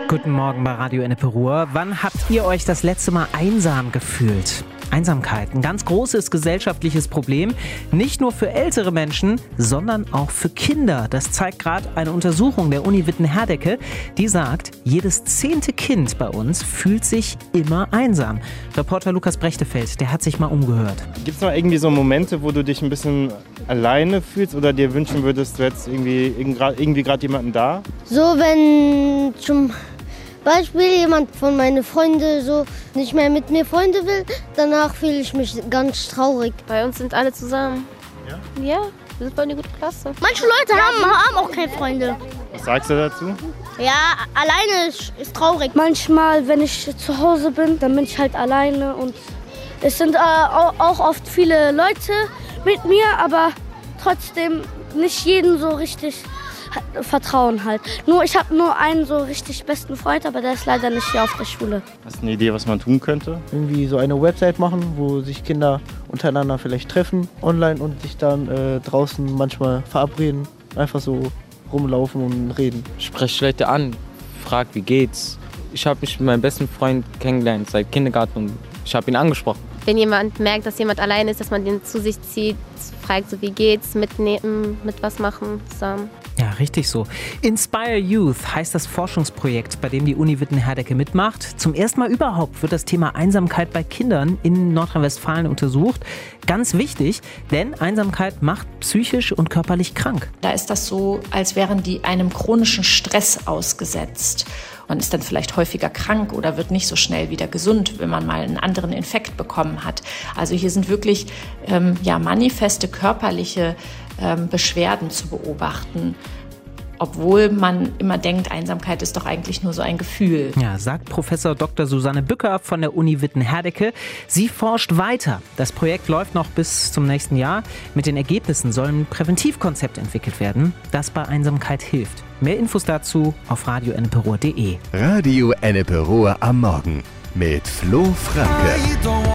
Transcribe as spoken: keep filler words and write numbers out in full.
Guten Morgen bei Radio Ennepe-Ruhr. Wann habt ihr euch das letzte Mal einsam gefühlt? Einsamkeit, ein ganz großes gesellschaftliches Problem, nicht nur für ältere Menschen, sondern auch für Kinder. Das zeigt gerade eine Untersuchung der Uni Witten-Herdecke, die sagt, jedes zehnte Kind bei uns fühlt sich immer einsam. Reporter Lukas Brechtefeld, der hat sich mal umgehört. Gibt es noch irgendwie so Momente, wo du dich ein bisschen alleine fühlst oder dir wünschen würdest, du hättest irgendwie, irgendwie gerade jemanden da? So, wenn zum Beispiel jemand von meinen Freunden so nicht mehr mit mir Freunde will, danach fühle ich mich ganz traurig. Bei uns sind alle zusammen. Ja? Ja, wir sind voll eine gute Klasse. Manche Leute haben, haben auch keine Freunde. Was sagst du dazu? Ja, alleine ist, ist traurig. Manchmal, wenn ich zu Hause bin, dann bin ich halt alleine und es sind äh, auch oft viele Leute mit mir, aber trotzdem nicht jeden so richtig vertrauen halt. Nur ich habe nur einen so richtig besten Freund, aber der ist leider nicht hier auf der Schule. Hast du eine Idee, was man tun könnte? Irgendwie so eine Website machen, wo sich Kinder untereinander vielleicht treffen online und sich dann äh, draußen manchmal verabreden, einfach so rumlaufen und reden. Sprech Leute an, frag, wie geht's. Ich habe mich mit meinem besten Freund kennengelernt seit Kindergarten und ich habe ihn angesprochen. Wenn jemand merkt, dass jemand allein ist, dass man den zu sich zieht, fragt so, wie geht's, mitnehmen, mit was machen zusammen. Ja, richtig so. Inspire Youth heißt das Forschungsprojekt, bei dem die Uni Witten-Herdecke mitmacht. Zum ersten Mal überhaupt wird das Thema Einsamkeit bei Kindern in Nordrhein-Westfalen untersucht. Ganz wichtig, denn Einsamkeit macht psychisch und körperlich krank. Da ist das so, als wären die einem chronischen Stress ausgesetzt. Man ist dann vielleicht häufiger krank oder wird nicht so schnell wieder gesund, wenn man mal einen anderen Infekt bekommen hat. Also hier sind wirklich ähm, ja, manifeste körperliche ähm, Beschwerden zu beobachten, obwohl man immer denkt, Einsamkeit ist doch eigentlich nur so ein Gefühl. Ja, sagt Professor Doktor Susanne Bücker von der Uni Witten-Herdecke. Sie forscht weiter. Das Projekt läuft noch bis zum nächsten Jahr. Mit den Ergebnissen soll ein Präventivkonzept entwickelt werden, das bei Einsamkeit hilft. Mehr Infos dazu auf radio ennepe ruhr punkt de. Radio Ennepe-Ruhr am Morgen mit Flo Franke.